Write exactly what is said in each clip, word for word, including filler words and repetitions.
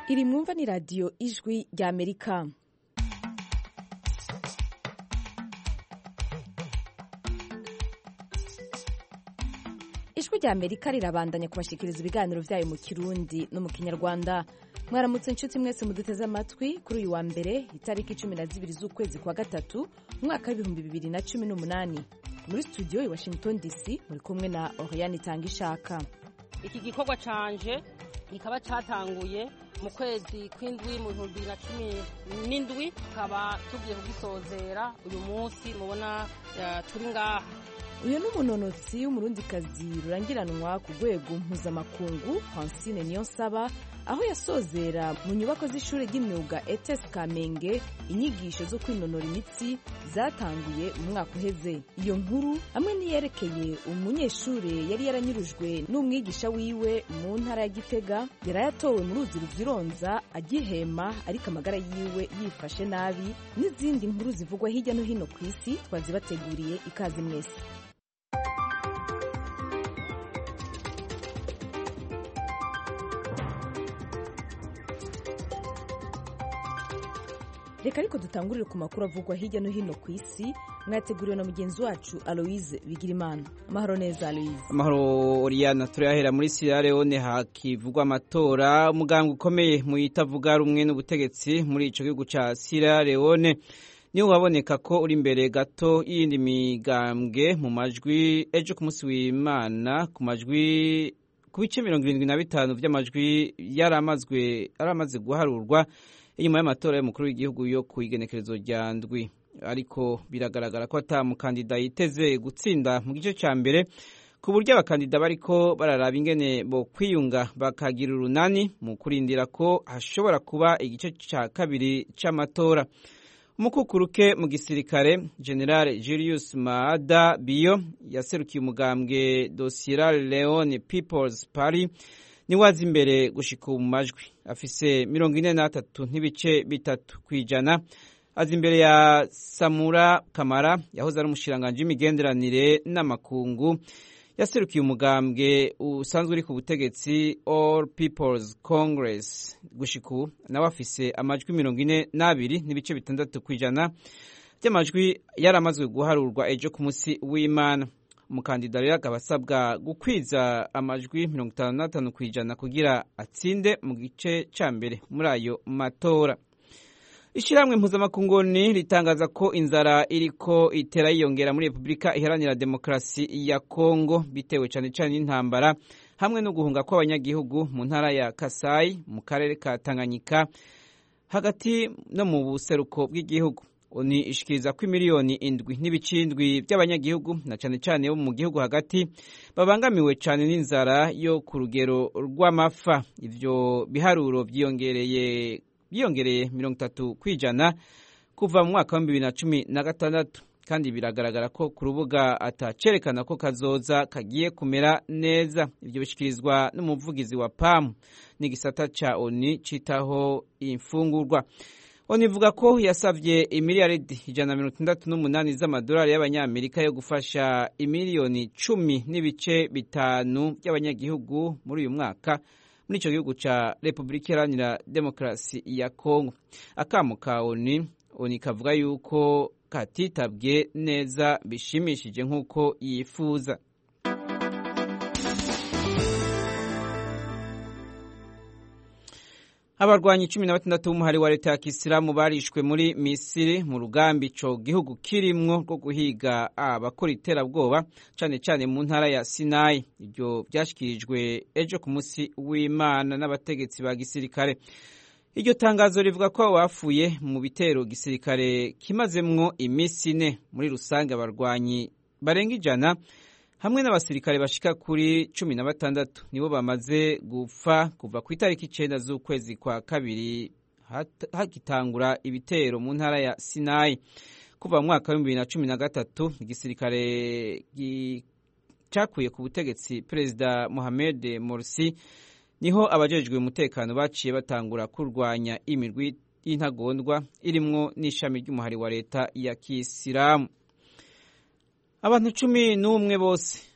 iri mwumva ni radiyo ijwi rya Amerika. Ijwi rya Amerika rirabandanya kubashikiriza ibiganiro vyayo mu Kirundi no mu Kinyarwanda. Mwaramutse nshuti mwese muduteze amatwi kuri uyu wa mbere itariki cumi na zibiri z'ukwezi kwa gatatu umwaka w'ibihumbi bibiri na cumi n'umunani. Muri studio i Washington D C muri kumwe na Oriane Tangishaka. Iki gikorwa canje kikaba catanguye mu kwezi kw'indwi mu bihumbi bibiri na cumi n'indwi, tukaba tugiye kugisozera uyu munsi mubona turi ngaha. Uyu ni umunonotsi w'umurundikazi rurangiranwa ku rwego mpuzamakungu Francine Niyonsaba, aho yasozera mu nyubako z'ishure ry'imyuga E T S Kamenge inyigisho zo kwinonora imitsi zatanguye mu mwaka uheze. Iyo nkuru hamwe niyerekeye umunyeshure yari yaranyurujwe n'umwigisha wiwe mu ntara ya Gitega, yarayatowe mu ruzi ruvyironza agihema ariko amagara yiwe yifashe nabi, n'izindi nkuru zivugwa hirya no hino ku isi twazibateguriye. Ikaze mwese. Reka ariko dutangurire ku makuru avugwa hirya no hino ku isi, mwateguriwe na mugenzi wacu Aloise Bigirimana. Amahoro neza Aloise. Amahoro Oriana. Turahera muri Sierra Leone hakivugwa amatora. Umugambwe ukomeye mu itavuga rumwe n'ubutegetsi muri ico gihugu ca Sierra Leone niwo waboneka ko uri imbere gato y'indi migambwe mu majwi ejo ku munsi w'Imana, ku majwi ku bice mirongo irindwi na bitanu vy'amajwi yaramazwe aramaze guharurwa inyuma y'amatora y'umukuru w'igihugu yo ku igenekerezo rya ndwi. Ariko biragaragara ko ata mukandida yiteze gutsinda mu gice ca mbere, ku buryo abakandida bariko bararaba ingene bo kwiyunga bakagira urunani mu kurindira ko hashobora kuba igice ca kabiri c'amatora. Umukukuruke mu gisirikare General Julius Maada Bio yaserukiye umugambwe do Sierra Leone People's Party ni wazi imbere gushika mu majwi, afise mirongo ine na tatu n'ibice bitatu kwijana. Azi imbere ya Samura Kamara yahoze ari umushiranganje w'imigenderanire n'amakungu, yaserukiye umugambwe usanzwe uri ku butegetsi All People's Congress. Gushika nawe afise amajwi mirongo ine n'abiri n'ibice bitandatu kwijana by'amajwi yaramazwe guharurwa ejo ku munsi w'Imana. Umukandida rero akaba asabwa gukwiza amajwi mirongo itanu na tanu kwijana kugira atsinde mu gice ca mbere muri ayo matora. Ishiramwe mpuzamakungu ritangaza ko inzara iriko itera yiyongera muri Republika Iharanira Demokarasi ya Kongo bitewe cane cane n'intambara hamwe no guhunga kw'abanyagihugu mu ntara ya Kasai mu karere ka Tanganyika hagati no mu buseruko bw'igihugu. Oni ishikiriza ko miliyoni indwi n'ibicindwi by'abanyagihugu na cane cane bo mu gihugu hagati babangamiwe cane n'inzara yo ku rugero rw'amafa. Ivyo biharuro byiyongereye byiyongereye mirongo itatu kwijana kuva mu mwaka wa bibiri na cumi na gatandatu, kandi biragaragara ko ku rubuga atacerekana ko kazoza kagiye kumera neza. Ivyo bishikirizwa n'umuvugizi wa P A M n'igisata ca Oni citaho imfungurwa. Oni ivuga ko yasavye imiliyaridi ijana na mirongo itandatu n'umunani z'amadolari y'abanyamerika yo gufasha imiliyoni cumi n'ibice bitanu by'abanyagihugu muri uyu mwaka muri ico gihugu ca Republika Iharanira Demokarasi ya Kongo. Akamo ka Oni, Oni kavuga yuko katitabwe neza bishimishije nk'uko yifuza. Abarwanyi cumi na batandatu b'umuhari wa leta ya Kisilamu barishwe muri Misiri mu rugambi ico gihugu kirimwo rwo guhiga abakora iterabwoba cane cane mu ntara ya Sinai. Iryo byashikirijwe ejo ku munsi w'Imana n'abategetsi ba gisirikare. Iryo tangazo rivuga ko abafuye mu bitero gisirikare kimazemwo imisi ine. Muri rusange abarwanyi barenga ijana hamwe n'abasirikare bashika kuri cumi na batandatu nibo bamaze gupfa kuva ku itariki icenda z'ukwezi kwa kabiri hakitangura ibitero mu ntara ya Sinai. Kuva mu mwaka wa bibiri na cumi na gatatu igisirikare cakuye ku butegetsi Perezida Mohamed Morsi, niho abajejwe umutekano baciye batangura kurwanya imirwi y'intagondwa irimwo n'ishami ry'umuhari wa leta ya Kisilamu. Abantu cumi n'umwe bose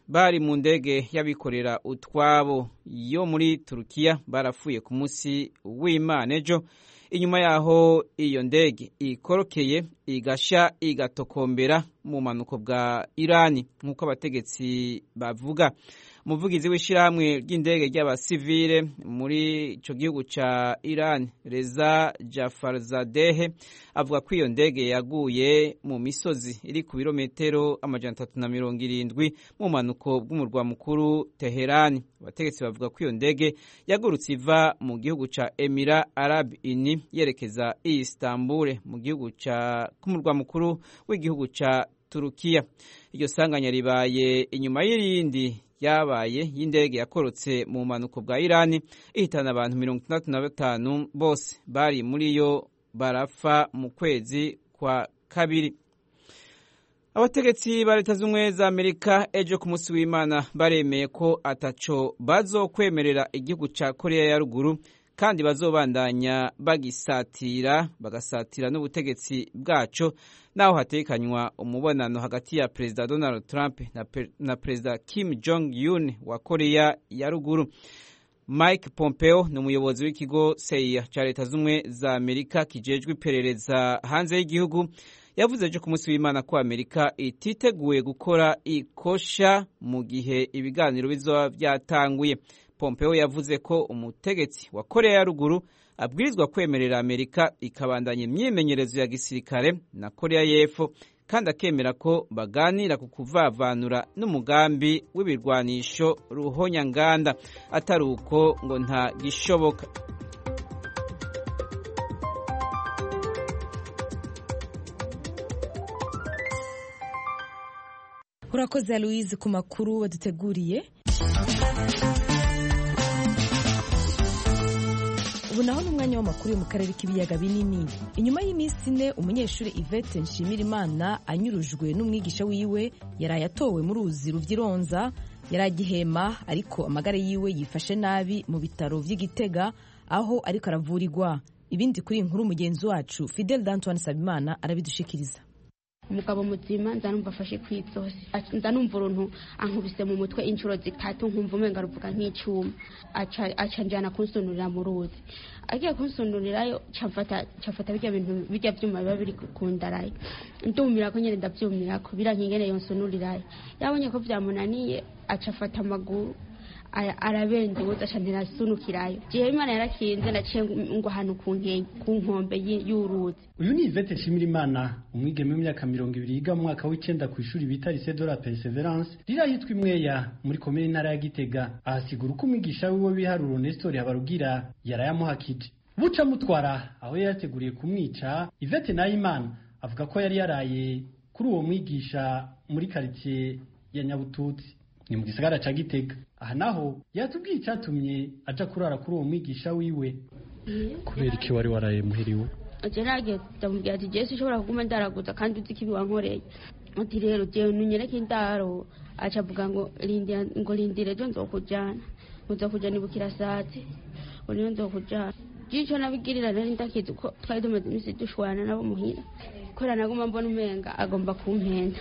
bari mu ndege y'abikorera utwabo yo muri Turukiya barapfuye ku munsi w'Imana ejo inyuma yaho iyo ndege ikorokeye igasha igatokombera mu manuko bwa Irani nk'uko abategetsi bavuga. Umuvugizi w'ishirahamwe ry'indege ry'abasivile muri ico gihugu ca Iran Reza Jafarzadeh avuga ko iyo ndege yaguye mu misozi iri ku birometero amajana atatu na mirongo irindwi mu manuko bw'umurwa mukuru Teherani. Abategetsi bavuga ko iyo ndege yagurutse iva mu gihugu ca Emira Arab Uni yerekeza i Istanbul mu gihugu ca kumurwa mukuru w'igihugu ca Turukiya. Iryo sanganya ribaye inyuma y'irindi yabaye y'indege yakorotse mu manuko bwa Irani ihitana abantu mirongo itandatu na batanu bose bari muri yo barafa mu kwezi kwa kabiri. Abategetsi ba Leta z'Ubumwe za Amerika ejo ku munsi w'Imana baremeye ko ataco bazokwemerera igihugu ca Korea ya ruguru kandi bazobandanya bagisatira bagasatira n'ubutegetsi bwaco naho hatekanywa umubonano hagati ya Perezida Donald Trump na, na Perezida Kim Jong-un wa Korea ya ruguru. Mike Pompeo ni umuyobozi w'ikigo C I A ca Leta z'Ubumwe za Amerika kijejwe iperereza hanze y'igihugu yavuze ejo ku munsi w'Imana ko Amerika ititeguye gukora ikosha mu gihe ibiganiro bizoba byatanguye. Pompeo yavuze ko umutegetsi wa Korea ya ruguru abwirizwa kwemerera Amerika ikabandanya imyimenyerezo ya gisirikare na Korea y'Epfo kandi akemera ko baganira ku kuvavanura n'umugambi w'ibirwanisho ruhonyanganda atari uko ngo nta gishoboka. Urakoze Louise ku makuru waduteguriye. Ubu naho n'umwanya w'amakuru yo mu karere k'ibiyaga binini. Inyuma y'iminsi ine umunyeshuri Yvette Nshimirimana anyurujwe n'umwigisha wiwe yaraye atowe mu ruzi ruvyironza yaragihema ariko amagara yiwe yifashe nabi mu bitaro vy'Igitega aho ariko aravurirwa. Ibindi kuri inkuru mugenzi wacu Fidel D'Antoine Sabimana arabidushikiriza. Umugabo muzima ndanumva afashe kwitsosi ndanumva uruntu ankubise mu mutwe inshuro zitatu nkumva umenga ruvuga nk'icuma aca aca njana kunsunurira mu ruzi agiye kunsunurirayo cyafata cyafata bijya bintu bijya byuma biba biri kundaraye ndumira ko nyene ndavyumira ko birankingene yonsunurirayo yabonye ko vyamunaniye aca afata amaguru arabenduza cyane sunukirayo gihe Imana yarakinze naciye ngo hano ku nkombe y'uruzi. Uyu ni Yvette Nshimirimana umwigeme w'imyaka mirongo ibiri yiga mu mwaka w'icenda ku ishuri bita Lycée de la Perseverance rira yitwa Imweya muri komine ntara ya Gitega. Ahasigura uko umwigisha wiwe biharuro Nestor Habarugira yarayamuhakije buca mutwara aho yateguriye kumwica. Yvette Nayimana avuga ko yari yaraye kuri uwo mwigisha muri quartier ya Nyabututsi ni mu gisagara ca Gitega. Aha naho yatubwiye icyatumye aja kurara kuri uwo mwigisha wiwe. Kubera iki wari waraye muhiriwe? Agerage ndamubwira ati Jesse ushobora kuguma ndaraguza kandi uzi kibi wankoreye. Ati rero je nunyereke indaro aca avuga ngo lindira ngo lindire jo nzokujana. Uza kujana ibukira sati. Uriyo nzokujana. Jicho nabigirira nari ndakizi ko twari tumaze imisi dushwana nabo muhira. Kora naguma mbona umenga agomba kumpenda.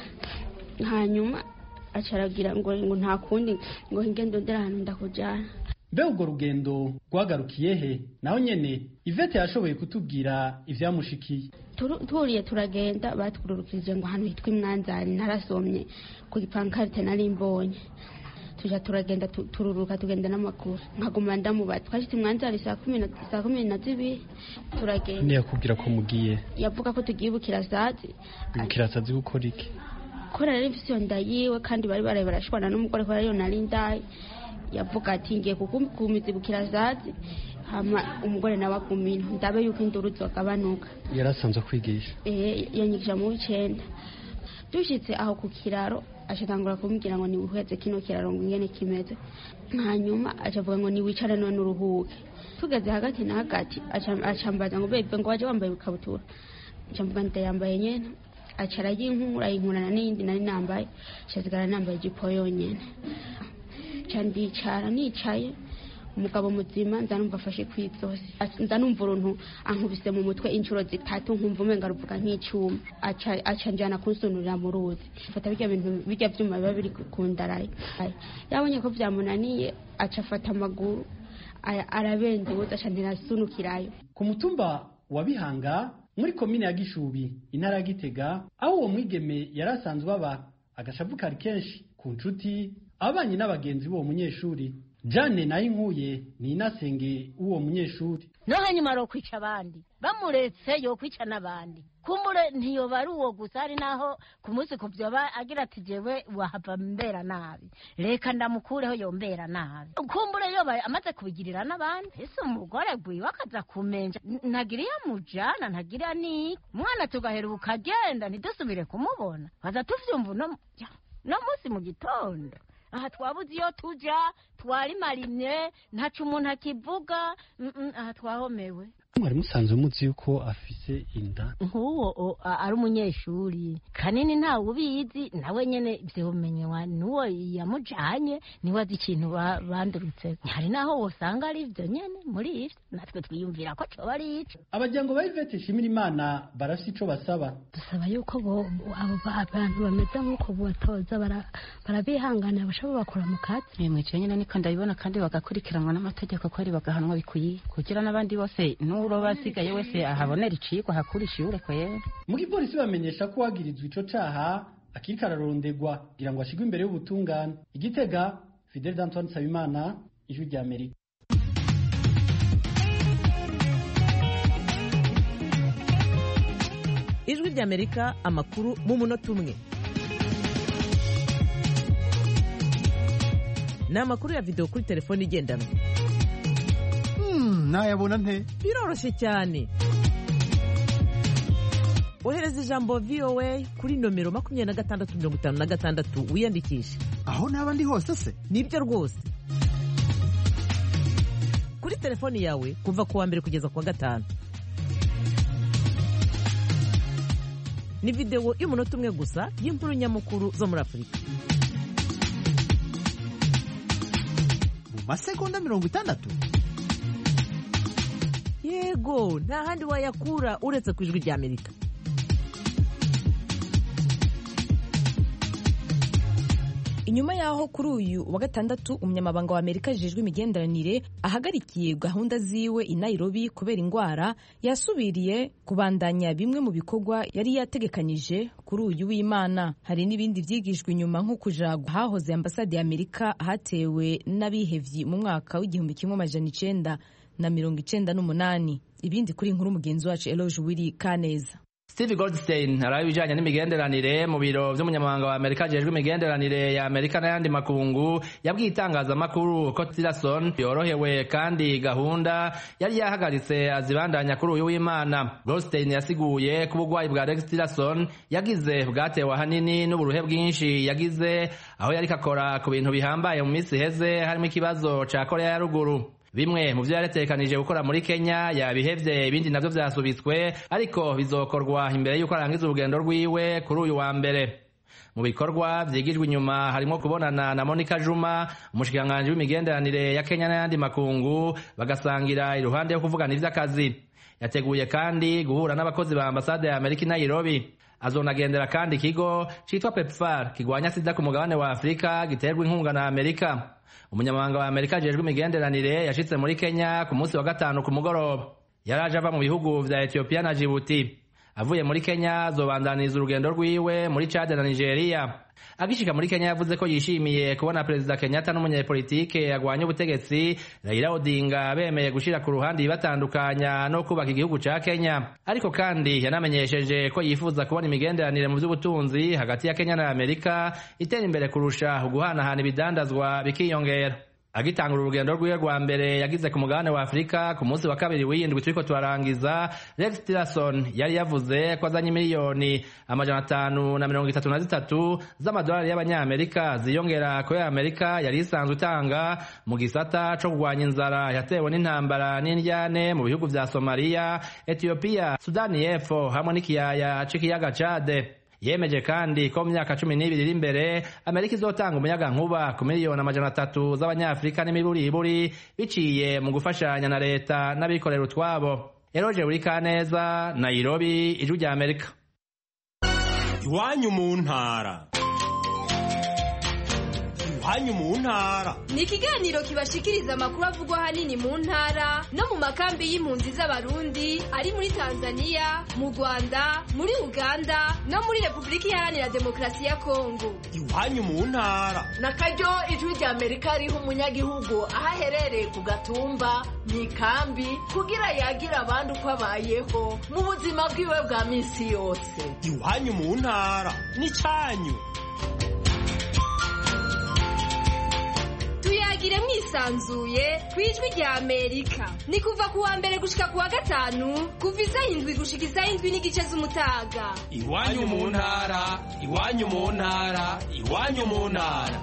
Hanyuma acaragira ngo ngo nta kundi ngo ingendo ndera hano ndakujana. Mbe ubwo rugendo rwagarukiye he? Naho nyene Yvette yashoboye kutubwira ivyamushikiye. Turiye turagenda batwururukije ngo hano hitwa Imwanzani narasomye ku gipankarte nari mbonye. Tuja turagenda tururuka tugenda n'amakuru nkaguma ndamubaza twashitse Imwanzani saa kumi na saa kumi na zibiri turagenda. Ni yakubwira ko mugiye? Yavuga ko tugiye bukirasazi. Bukirasazi gukora iki? Kora rero ifisiyo ndayiwe kandi bari baraye barashwana n'umugore ko rero nari ndaye. Yavuga ati ngiye kukumiza bukirasazi hama umugore nawe akumina ndabe yuko induru zogabanuka. Yarasanzwe kwigisha? Eh yanyigisha mu w'icenda. Dushitse aho ku kiraro ashitangura kumbwira ngo ni buheze kino kiraro ngene kimeze. Hanyuma acavuga ngo ni wicare none uruhuke. Tugeze hagati na hagati acambaza ngo bebe ngo waje wambaye ukabutura. Acamvuga ndayambaye nyene. Acara yinkura yinkurana n'indi nari nambaye cyazigara nambaye ijipo yonyene. Candicara nicaye umugabo muzima nza numva afashe kw'izosi nza numva uruntu ankubise mu mutwe inshuro zitatu nkumva umenga ruvuga nk'icuma aca aca njana kunsunurira mu ruzi fata bijya bintu bijya byuma biba biri kundaraye yabonye ko byamunaniye aca afata amaguru arabenduza aca ntirasunukirayo ku mutumba wa Bihanga muri komine ya Gishubi intara ya Gitega aho uwo mwigeme yarasanzwe aba agashavu kari kenshi ku nshuti abanye n'abagenzi b'uwo munyeshuri. Jane nayo inkuye ni inasenge uwo munyeshuri no hanyuma ro kwica abandi bamuretse yo kwica n'abandi kumure ntiyo bari uwo gusa ari naho ku munsi kuvyoba agira ati jewe wahava mbera nabi reka ndamukureho yombera nabi kumbure yo amaze kubigirira n'abandi ese umugore gwiwe akaza kumenja ntagira yamujana ntagira ni mwana tugahera ukagenda ntidusubire kumubona baza tuvyumva no no munsi mu gitondo aha twabuze iyo tuja twari marimye ntacu umuntu akivuga aha twahomewe. Mwari musanzwe muzi yuko afise inda nk'uwo ari umunyeshuri kanini ntawe ubizi nawe nyene vyomenywa n'uwo yamujanye niwe azi ikintu bandurutse hari naho wosanga ari ivyo nyene muri ivyo natwe twiyumvira ko coba ari ico. Abajyango ba Yvette Shimirimana barafise ico basaba dusaba yuko abo bantu bameze nk'uko batoza barabihangana bashobora bakora mu kazi yemwe nyene niko ndabibona kandi bagakurikiranwa n'amategeko ko ari bagahanwa bikwiye kugira n'abandi bose uro basigaye wese ahabonera iciko hakuri ishure kwera. Mu gipolisi bamenyesha ko wagirizwe ico caha akiri kararondegwa kugira ngo ashigwe imbere y'ubutungane. Igitega Fidel Antoine Sabimana Ijwi rya Amerika. Ijwi rya Amerika amakuru mu munota umwe. Ni amakuru ya video kuri telefone igendanwa. Nayabona nte biroroshye cyane ohereza ijambo V O A kuri nomero makumyabiri na gatandatu mirongo itanu na gatandatu wiyandikishe aho naba ndi hose se nibyo rwose kuri telefoni yawe kuva ku wa mbere kugeza ku wa gatanu ni video y'umunota umwe gusa y'inkuru nyamukuru zo muri Afurika mu masegonda mirongo itandatu. Yego nta handi wayakura uretse ku Ijwi rya Amerika. Inyuma yaho kuri uyu wa gatandatu umunyamabanga wa Amerika ajejwe imigenderanire ahagarikiye gahunda ziwe i Nairobi kubera ingwara yasubiriye kubandanya bimwe mu bikorwa yari yategekanyije kuri uyu w'Imana. Hari n'ibindi vyigishwa inyuma nko kuja hahoze ambasade ya Amerika hatewe n'abihevyi mu mwaka w'igihumbi kimwe amajana icenda na mirongo icenda n'umunani. Ibindi kuri inkuru mugenzi wacu Eloge Wiri Kaneza. Steve Goldstein araye ibijanye n'imigenderanire mu biro vy'umunyamabanga wa Amerika ajejwe imigenderanire ya Amerika n'ayandi makungu yabwiye itangazamakuru ko Tillerson yorohewe kandi gahunda yari yahagaritse azibandanya kuri uyu w'Imana. Goldstein yasiguye ko ubugwayi bwa Rex Tillerson yagize bwatewe ahanini n'uburuhe bwinshi yagize aho yari kakora ku bintu bihambaye mu minsi heze harimo ikibazo ca Korea ya ruguru. Bimwe mu vyo yaretekanije gukora muri Kenya yabihevye ibindi navyo vyasubitswe ariko bizokorwa imbere yuko arangiza urugendo rwiwe kuri uyu wa mbere. Mu bikorwa vyigijwe inyuma harimo kubonana na Monica Juma umushikiranganji w'imigenderanire ya Kenya n'ayandi makungu bagasangira iruhande yo kuvugana ivy'akazi. Yateguye kandi guhura n'abakozi ba ambasade ya Amerika i Nairobi. Azonagendera kandi ikigo citwa PEPFAR kigwanya sida ku mugabane wa Afrika giterwa inkunga na Amerika. Umunyamabanga wa Amerika ajejwe imigenderanire yashitse muri Kenya ku munsi wa gatanu ku mugoroba. Yaraje ava mu bihugu vya Ethiopia na Djibouti. Avuye muri Kenya azobandaniza urugendo rwiwe muri Chad na Nigeria. Agishika muri Kenya yavuze ko yishimiye kubona Perezida Kenyatta n'umunyapolitike agwanya ubutegetsi Raila Odinga bemeye gushira ku ruhande ibatandukanya no kubaka igihugu ca Kenya. Ariko kandi yanamenyesheje ko yifuza kubona imigenderanire mu vy'ubutunzi hagati ya Kenya na Amerika itera imbere kurusha guhanahana ibidandazwa bikiyongera. Agitangura urugendo rwiwe rwa mbere yagize ku mugabane wa Afrika ku munsi wa kabiri w'indwi turiko turarangiza, Rex Tillerson yari yavuze ko azanye miliyoni amajana atanu na mirongo itatu na zitatu z'amadolari y'abanyamerika ziyongera ko ya Amerika yari isanzwe itanga mu gisata co kurwanya inzara yatewe n'intambara n'indyane mu bihugu vya Somalia, Ethiopia, Sudani y'Epfo hamwe n'ikiyaya c'ikiyaga Chad. yemeje kandi ko mu myaka cumi n'ibiri iri imbere Amerika izotanga umuyaga nkuba ku miliyoni amajana atatu z'abanyafrika n'imiburiburi biciye mu gufashanya na leta n'abikorera utwabo. Eroje Burikaneza, Nairobi, Ijwi rya Amerika. Iwanyu mu ntara. Iwanyu mu ntara ni ikiganiro kibashikiriza amakuru avugwa hanini mu ntara no mu makambi y'impunzi z'abarundi ari muri Tanzania, mu Rwanda, muri Uganda no muri Republika Iharanira Demokarasi ya Kongo. Iwanyu mu ntara nakaryo Ijwi rya Amerika riha umunyagihugu aho aherereye ku gatumba mu ikambi kugira yagira abandi uko abayeho mu buzima bwiwe bwa minsi yose. Iwanyu mu ntara ni cyanyu. Tuyagire mwisanzuye kwijwi rya Amerika. Ni kuva kuwa mbere gushika kuwa gatanu kuva isaha indwi gushika isaha indwi n'igice z'umutaga. Iwanyu mu ntara, iwanyu mu ntara, iwanyu mu ntara.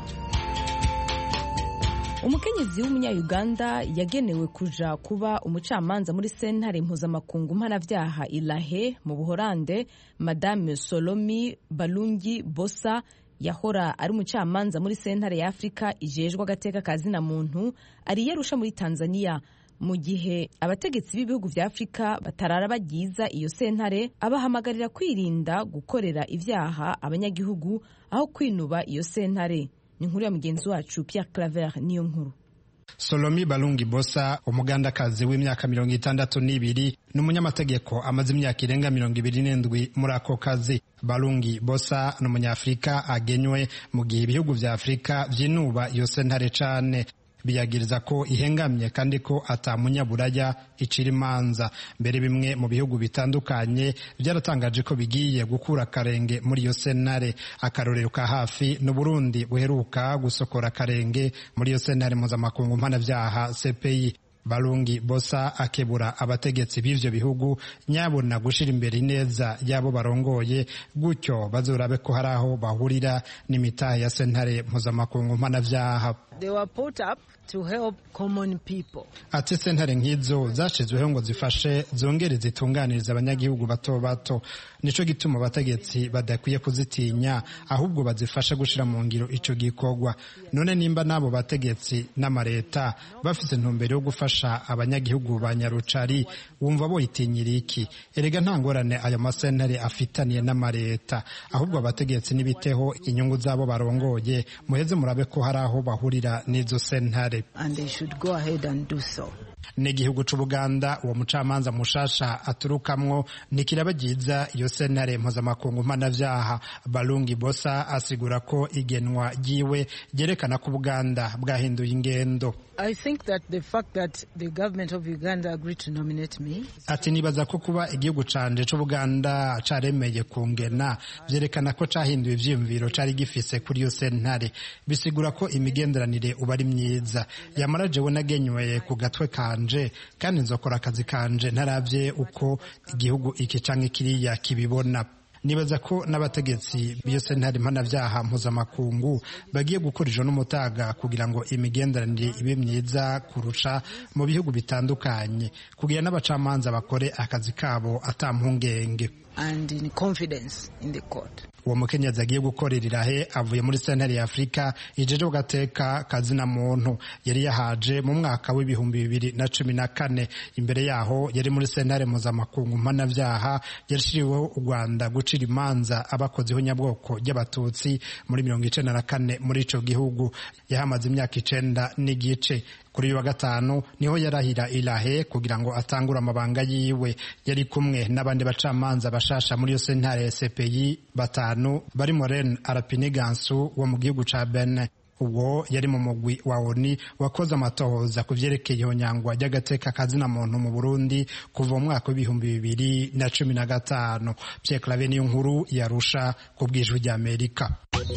Umukenyezi w'umunya-Uganda yagenewe kuja kuba umucamanza muri sentare mpuzamakungu mpanavyaha Ilahe mu Buholande, Madame Solomi Balungi Bosa yahora ari umucamanza muri sentare ya Afrika ijejwe agateka kazina muntu ari Yarusha muri Tanzania. Mu gihe abategetsi b'ibihugu vya Afrika batarara bagiza iyo sentare, abahamagarira kwirinda gukorera ivyaha abanyagihugu aho kwinuba iyo sentare. Ni nkuru ya mugenzi wacu Pierre Claver niyo nkuru. Solomi Balungi Bosa, umugandakazi w'imyaka mirongo itandatu n'ibiri, n'umunyamategeko amaze imyaka irenga mirongo ibiri n'indwi muri ako kazi. Balungi Bosa n'umunyafrika agenywe mu gihe ibihugu vya Afrika vyinuba iyo sentare cane, biyagiriza ko ihengamye kandi ko atamunyaburaya icira imanza. Mbere bimwe mu bihugu bitandukanye byaratangaje ko bigiye gukura karenge muri iyo sentare. Akarorero ka hafi n'u Burundi buheruka gusokora karenge muri iyo sentare mpuzamakungu mpanavyaha C P I. Balungi Bosa akebura abategetsi b'ivyo bihugu nyabona gushira imbere ineza yabo barongoye, gutyo bazorabe ko hari aho bahurira n'imitahe ya sentare mpuzamakungu mpanavyaha. They were put up to help common people. Ati sentare nk'izo zashizweho ngo zifashe zongere zitunganiriza abanyagihugu bato bato. Nico gituma abategetsi badakwiye kuzitinya, ahubwo bazifasha gushira mu ngiro ico gikorwa. None nimba nabo bategetsi n'amareta bafite ntumbero yo gufasha abanyagihugu ba Nyarucari, wumva bo itinyira iki? Erega nta ngorane ayo masentare afitaniye n'amareta, ahubwo abategetsi nibiteho inyungu zabo barongoye, muheze murabe ko hari aho bahurira n'izo sentare. And they should go ahead and do so. N'igihugu c'Ubuganda uwo mucamanza mushasha aturukamwo nikirabagiza iyo sentare mpuzamakungu mpanavyaha. Balungi Bosa asigura ko igenwa giwe gerekana ko Ubuganda bwahinduye ingendo. I think that the fact that the government of Uganda agreed to nominate me. Ati nibaza ko kuba igihugu canje c'Ubuganda caremeye kungena vyerekana ko cahinduye ivyiyumviro cari gifise kuri iyo sentare. Bisigura ko imigenderanire uba ari myiza. Yamara jewe nagenywe ku gatwe kanje kandi nzokora akazi kanje ntaravye uko igihugu iki canke kiriya kibibona. Nibaza ko n'abategetsi b'iyo sentare mpanavyaha mpuzamakungu bagiye gukoresha n'umutaga kugira ngo imigenderanire ibe myiza kurusha mu bihugu bitandukanye, kugira n'abacamanza bakore akazi kabo atampungenge. And in confidence in the court. Uwo mukenyezi agiye gukorera Irahe avuye muri sentare ya Afrika ijeje ugateka kazina muntu. Yari yahaje mu mwaka w'ibihumbi bibiri na cumi na kane. Imbere yaho yari muri sentare mpuzamakungu mpanavyaha yashiriweho u Rwanda gucira imanza abakoziho nyabwoko ry'abatutsi muri mirongo icenda na kane muri ico gihugu. Yahamaze imyaka icenda n'igice. Kuri uyu wa gatanu niho yarahira Irahe kugira ngo atangure amabanga yiwe. Yari kumwe n'abandi bacamanza bashasha muri iyo sentare ya C P I batanu barimo Ren Arapinigansu wo mu gihugu ca Benin. Uwo yari mu mugwi wa O N U wakoze amatohoza ku vyerekeye ihonyangwa ry'agateka kazina muntu mu Burundi kuva mu mwaka w'ibihumbi bibiri na cumi na gatanu. Pierre Claver niyo nkuru Yarusha ku bw'Ijwi rya Amerika.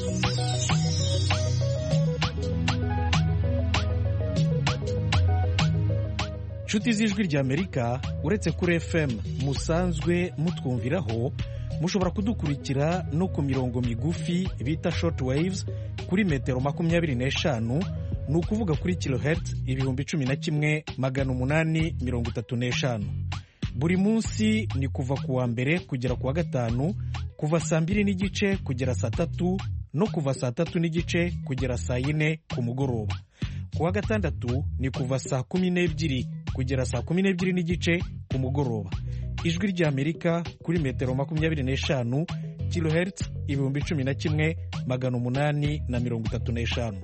Nshuti z'Ijwi rya Amerika, uretse kuri F M musanzwe mutwumviraho, mushobora kudukurikira no ku mirongo migufi bita short waves kuri metero makumyabiri n'eshanu, ni ukuvuga kuri kilohertz ibihumbi cumi na kimwe magana umunani mirongo itatu n'eshanu. Buri munsi ni kuva ku wa mbere kugera ku wa gatanu kuva saa mbiri n'igice kugera saa tatu no kuva saa tatu n'igice kugera saa yine ku mugoroba. Ku wa gatandatu ni kuva saa kumi n'ebyiri kugera saa kumi n'ebyiri n'igice ku mugoroba. Ijwi ry'Amerika kuri metero makumyabiri n'eshanu kilohertz ibihumbi cumi na kimwe magana umunani na mirongo itatu n'eshanu.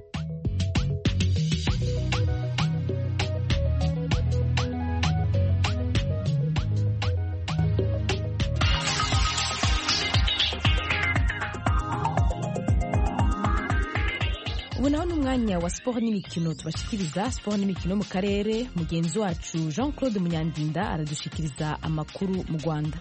ubu naho n'umwanya wa siporo n'imikino tubashikiriza siporo n'imikino mu karere. Mugenzi wacu Jean Claude Munyandinda aradushikiriza amakuru mu Rwanda.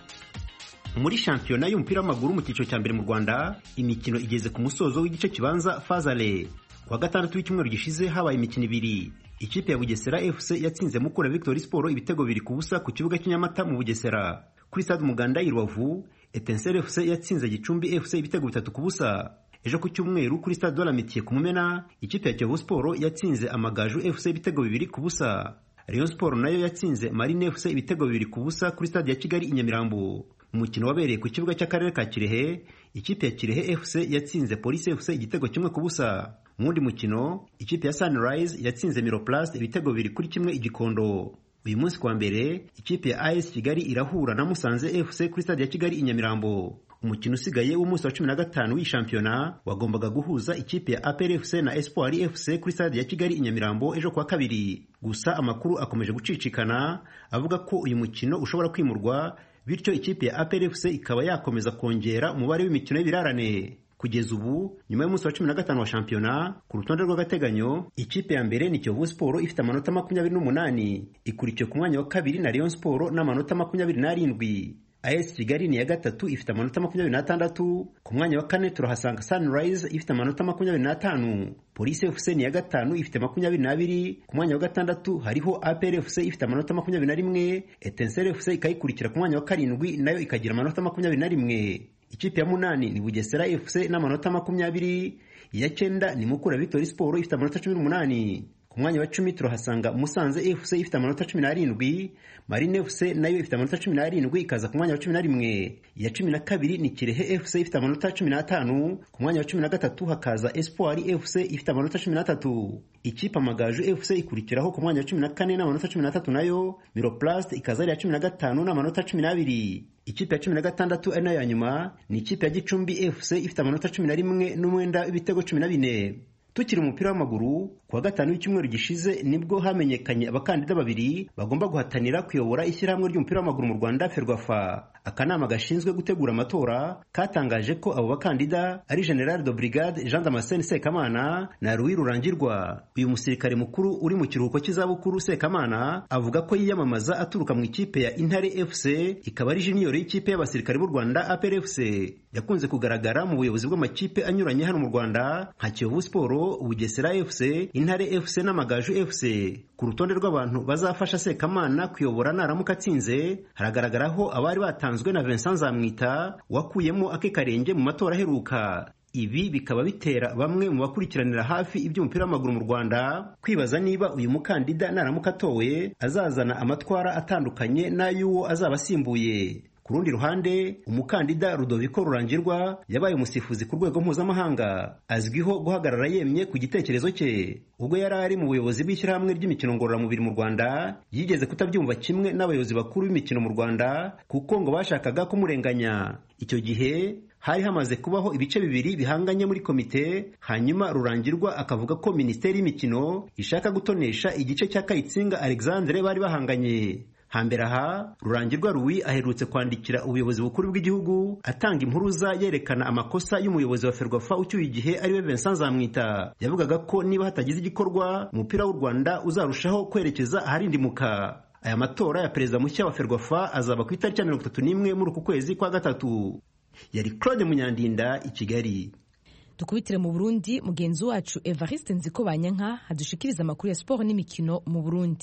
Muri shampiyona y'umupira w'amaguru mu cyiciro cya mbere mu Rwanda, imikino igeze ku musozo w'igice kibanza Fazale. Ku wa gatandatu w'icyumweru gishize habaye imikino ibiri. Ikipe ya Bugesera F C yatsinze Mukura Victory Sport ibitego biri ku busa ku kibuga cy'Inyamata mu Bugesera. Kuri stade Umuganda i Rubavu, Etincelle F C yatsinze Gicumbi F C ibitego bitatu ku busa. Ejo ku cyumweru kuri stade Olamitiye ku Mumena, ikipe ya Kiyovu Sport yatsinze Amagaju F C ibitego bibiri ku busa. Rayon Sport nayo yatsinze Marine F C ibitego bibiri ku busa kuri stade ya Kigali i Nyamirambo. Umukino wabereye ku kibuga cy'akarere ka Kirehe, ikipe ya Kirehe F C yatsinze Police F C igitego kimwe ku busa. Mu wundi mukino, ikipe ya Sunrise yatsinze Miroplast ibitego bibiri kuri kimwe i Gikondo. Uyu munsi kwa mbere, ikipe ya A S Kigali irahura na Musanze F C kuri stade ya Kigali i Nyamirambo. Umukino usigaye w'umunsi wa cumi na gatanu w'ishampiyona wagombaga guhuza ikipe ya A P R F C na Espoir F C kuri stade ya Kigali i Nyamirambo ejo kwa kabiri. Gusa amakuru akomeje gucicikana avuga ko uyu mukino ushobora kwimurwa, bityo ikipe ya A P R F C ikaba yakomeza kongera umubare w'imikino y'ibirarane. Kugeza ubu, nyuma y'umunsi wa cumi na gatanu wa shampiyona, ku rutonde rw'agateganyo, ikipe ya mbere ni Kiyovu Sport ifite amanota makumyabiri n'umunani, ikurikiye ku mwanya wa kabiri na Rayon Sport n'amanota makumyabiri n'arindwi. A S Kigali ni ya gatatu ifite amanota makumyabiri n'atandatu, ku mwanya wa kane turahasanga Sunrise ifite amanota makumyabiri n'atanu. Police F C ni ya gatanu ifite makumyabiri n'abiri, ku mwanya wa gatandatu hariho A P R F C ifite amanota makumyabiri na rimwe, Etincelle F C ikayikurikira ku mwanya wa karindwi nayo ikagira amanota makumyabiri na rimwe. Ikipe ya munani ni Bugesera F C n'amanota makumyabiri, iya cyenda ni Mukura Victory Sport ifite amanota cumi n'umunani. Ku mwanya wa cumi turahasanga Musanze F C ifite amanota cumi n'arindwi, Marine F C nayo ifite amanota cumi n'arindwi ikaza ku mwanya wa cumi na rimwe. Iya cumi na kabiri ni Kirehe F C ifite amanota cumi n'atanu, ku mwanya wa cumi na gatatu hakaza Espoir F C ifite amanota cumi n'atatu. Ikipe Amagaju F C ikurikiraho ku mwanya wa cumi na kane n'amanota cumi n'atatu nayo, Miroplast ikaza ari ya cumi na gatanu n'amanota cumi n'abiri. Ikipe ya cumi na gatandatu ari nayo ya nyuma ni ikipe ya Gicumbi F C ifite amanota cumi na rimwe n'umwenda w'ibitego cumi na bine. Tukiri umupira w'amaguru, ku wa gatanu w'icyumweru gishize nibwo hamenyekanye abakandida babiri bagomba guhatanira kuyobora ishyirahamwe ry'umupira w'amaguru mu Rwanda Ferwafa. Akanama gashinzwe gutegura amatora katangaje ko abo bakandida ari General de Brigade Jean Damascene Sekamana na Louis Rurangirwa. Uyu musirikare mukuru uri mu kiruhuko cy'izabukuru Sekamana avuga ko yiyamamaza aturuka mu ikipe ya Intare F C, ikaba ari junior y'ikipe y'abasirikare b'u Rwanda A P R F C. Yakunze kugaragara mu buyobozi bw'amakipe anyuranye hano mu Rwanda nka Kiyovu Sport, Bugesera F C, Intare F C n'Amagaju F C. Ku rutonde rw'abantu bazafasha Sekamana kuyobora naramuka atsinze haragaragaraho abari batanzwe na Vincent Nzamwita wakuyemo ake karenge mu matora aheruka. Ibi bikaba bitera bamwe mu bakurikiranira hafi iby'umupira w'amaguru mu Rwanda kwibaza niba uyu mukandida naramuka atowe azazana amatwara atandukanye n'ay'uwo azaba asimbuye. Ku rundi ruhande, umukandida Rudoviko Rurangirwa yabaye umusifuzi ku rwego mpuzamahanga, azwiho guhagarara yemye ku gitekerezo cye. Ubwo yari ari mu buyobozi bw'ishyirahamwe ry'imikino ngororamubiri mu Rwanda, yigeze kutabyumva kimwe n'abayobozi bakuru b'imikino mu Rwanda kuko ngo bashakaga kumurenganya. Icyo gihe hari hamaze kubaho ibice bibiri bihanganye muri komite, hanyuma Rurangirwa akavuga ko Minisiteri y'Imikino ishaka gutonesha igice cya Kayitsinga Alexandre bari bahanganye. Hambere aha, Rurangirwa Louis aherutse kwandikira ubuyobozi bukuru bw'igihugu atanga impuruza yerekana amakosa y'umuyobozi wa Ferwafa ucyuye igihe ariwe Vincent Nzamwita. Yavugaga ko niba hatagize igikorwa, umupira w'u Rwanda uzarushaho kwerekeza aharindimuka. Aya matora ya perezida mushya wa Ferwafa azaba ku itariki ya mirongo itatu n'imwe muri uku kwezi kwa gatatu. Yari Claude Munyandinda i Kigali. Tukubitire mu Burundi, mugenzi wacu Evariste Nzikobanyanka hadushikiriza amakuru ya siporo n'imikino mu Burundi.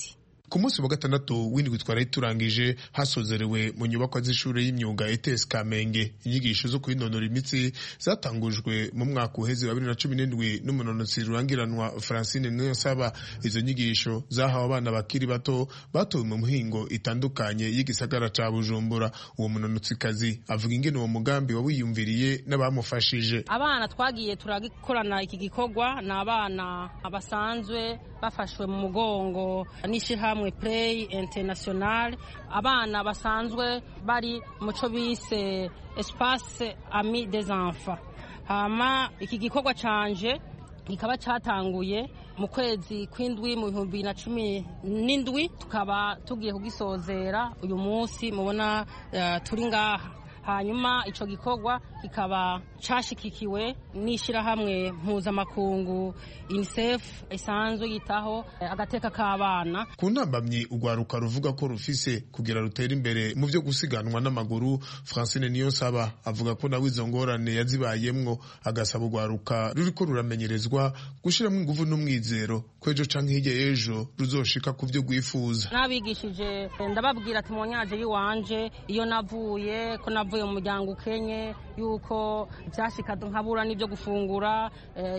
ku munsi wa gatandatu w'indwi twari turangije hasozerewe mu nyubakwa z'ishure y'imyuga E T S Kamenge inyigisho zo kwinonora imitsi zatangujwe mu mwaka uheze wa bibiri na cumi n'indwi n'umunonotsi rurangiranwa Francine Niyonsaba. Izo nyigisho zahawe abana bakiri bato batowe mu muhingo itandukanye y'igisagara ca Bujumbura. Uwo munonotsikazi avuga ingene uwo mugambi wawiyumviriye n'abamufashije. Abana twagiye turagikorana iki gikorwa ni abana basanzwe bafashwe mu mugongo n'ishirahamwe Play International, abana basanzwe bari muco bise Espace Ami des Enfants. Hama iki gikorwa canje kikaba catanguye mu kwezi kw'indwi mu bihumbi na cumi n'indwi, tukaba tugiye kugisozera uyu munsi mubona uh, turi ngaha. Hanyuma ico gikorwa kikaba cashikikiwe n'ishirahamwe mpuzamakungu UNICEF isanzwe yitaho agateka k'abana. Ku ntambamyi urwaruka ruvuga ko rufise kugira rutera imbere mu vyo gusiganwa n'amaguru, Francine Niyonsaba avuga ko nawe izo ngorane yazibayemwo, agasaba urwaruka ruriko ruramenyerezwa gushiramwo inguvu n'umwizero ko ejo canke hirya y'ejo ruzoshika ku vyo rwifuza. Nabigishije ndababwira ati monyaje yiwanje iyo navuye ko navuye mu muryango ukenye, yuko byashika nkabura n'ibyo gufungura,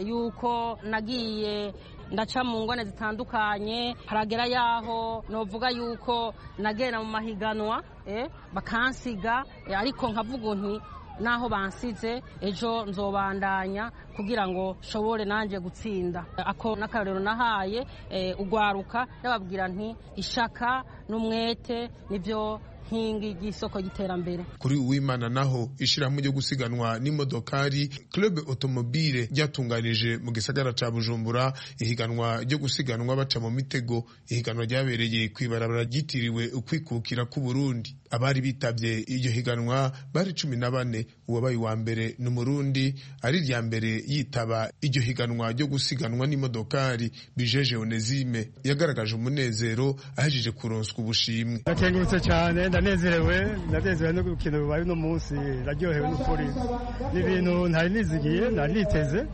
yuko nagiye ndaca mu ngwane zitandukanye, haragera yaho novuga yuko nagera mu mahiganwa bakansiga, ariko nkavuga nti naho bansize ejo nzobandanya kugira ngo shobore nanje gutsinda. Ako nakarero nahaye ugwaruka ndababwira nti ishaka n'umwete nivyo nkingi y'isoko y'iterambere. Kuri Uwimana naho ishirahamwe ryo gusiganwa n'imodokari Club Automobile ryatunganije mu gisagara ca Bujumbura ihiganwa ryo gusiganwa baca mu mitego. Ihiganwa ryabereye kwibarabara ryitiriwe ukwikukira ku Burundi. Abari bitavye iryo higanwa bari cumi na bane. Uwabaye wa mbere n'umurundi ari rya mbere yitaba iryo higanwa ryo gusiganwa n'imodokari Bijeje Onezime yagaragaje umunezero ahejeje kuronswa ubushimwe. Nakengurutse cyane, ndanezerewe, ndanezerewe no gukina bibaye no munsi, raryohewe n'ukuri. N'ibintu ntari nizigiye, ntari niteze,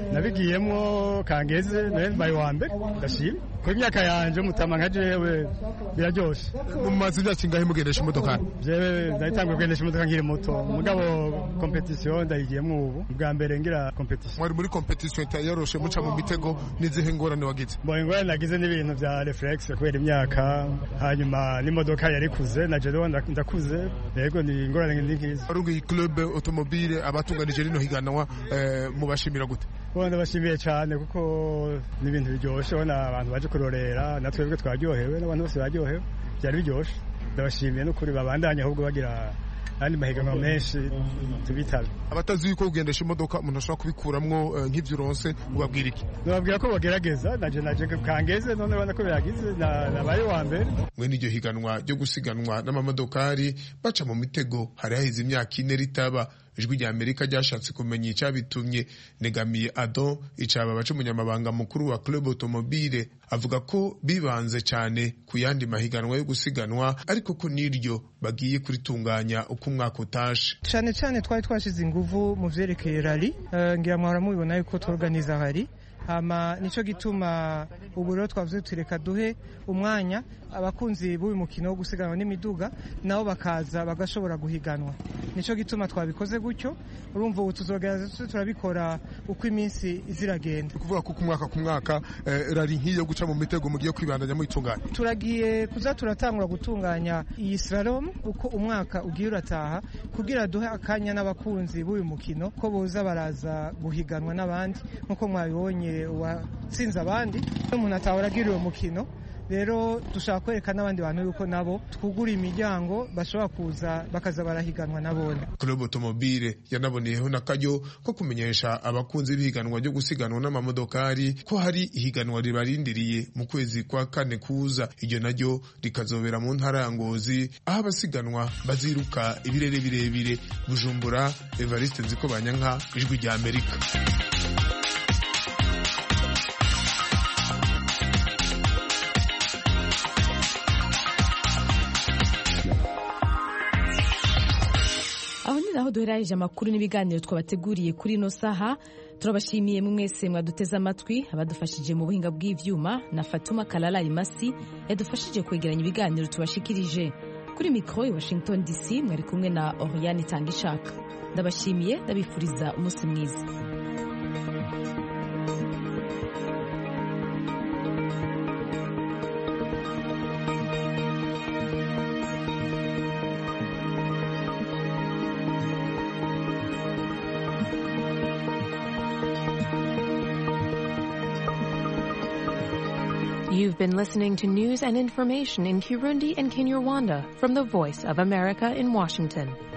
nabigiyemo kangeze, nabaye wa mbere, ndashimye. Ku myaka yanje mutama nka jewe biraryoshe. Mu mazi imyaka ingahe mugendesha imodoka? Jewe ndayitanguye kugendesha imodoka nkiri muto, mugabo competition ndayigiyemo ubu bwa mbere ngira competition. Mwari muri competition yoroshe muca mu mitego, nizihe ngorane wagize? Bo ingorane nagize n'ibintu vya reflex kubera imyaka, hanyuma n'imodoka yari kuze na jewe ndakuze, yego ni ingorane ngize. Arungi Club Automobile abatunganije rino higanwa mubashimira gute? Bo ndabashimiye cyane kuko n'ibintu biryoshe, bona abantu baje kurorera, natwe bwe twaryohewe n'abantu bose baryohewe, byari biryoshe. Ndabashimiye n'ukuri babandanya ahubwo bagira andi mahiganwa menshi tubitabe. Abatazi yuko ugendesha imodoka umuntu ashobora kubikuramwo nk'ivyo uronse ubabwira iki? Nababwira ko bagerageza, naje naje kangeze none bana ko byagize nabaye wa mbere. Mwene iryo higanwa ryo gusiganwa n'amamodokari baca mu mitego hari hahize imyaka ine ritaba. Ijwi rya Amerika ryashatse kumenya icabitumye. Negamiye Adon icaba baca umunyamabanga mukuru wa Club Automobile avuga ko bibanze cyane ku yandi mahiganwa yo gusiganwa, ariko ko niryo bagiye kuritunganya uko umwaka utashe. Cyane cyane twari twashize inguvu mu vyerekeye rally, uh, ngira mwara mubibona yuko tworganiza hari hama nico gituma ubu rero twavuze tureka duhe umwanya abakunzi b'uyu mukino wo gusiganwa n'imiduga nabo bakaza bagashobora guhiganwa. Nico gituma twabikoze gutyo. Urumva ubu tuzogerageza turabikora uko iminsi iziragenda. Kuvuga ko ku mwaka ku mwaka eh, rari nk'iyo guca mu mitego mugiye kwibandanya mu itunganya. Turagiye kuza turatangura gutunganya iyi slalom uko umwaka ugiye urataha kugira duhe akanya n'abakunzi b'uyu mukino ko boza baraza guhiganwa n'abandi nkuko mwabibonye watsinze abandi n'umuntu atahora agira uwo mukino. Rero dushaka kwereka n'abandi bantu yuko nabo twugura imiryango bashobora kuza bakaza barahiganwa nabone. Club Automobile yanaboneyeho n'akaryo ko kumenyesha abakunzi b'ihiganwa ryo gusiganwa n'amamodokari ko hari ihiganwa ribarindiriye mu kwezi kwa kane kuza. Iryo naryo rikazobera mu ntara ya Ngozi aho abasiganwa baziruka ibirere birebire. Bujumbura, Evariste Nzikobanyanka, Ijwi rya Amerika. aho duheraje amakuru n'ibiganiro twabateguriye kuri ino saha. turabashimiye mwese mwaduteze amatwi, abadufashije mu buhinga bw'ivyuma na Fatuma Kalala Imasi yadufashije kwegeranya ibiganiro tubashikirije. Kuri mikro i Washington D C mwari kumwe na Oriane Tangishaka. Ndabashimiye, ndabifuriza umunsi mwiza. You've been listening to news and information in Kirundi and Kinyarwanda from the Voice of America in Washington.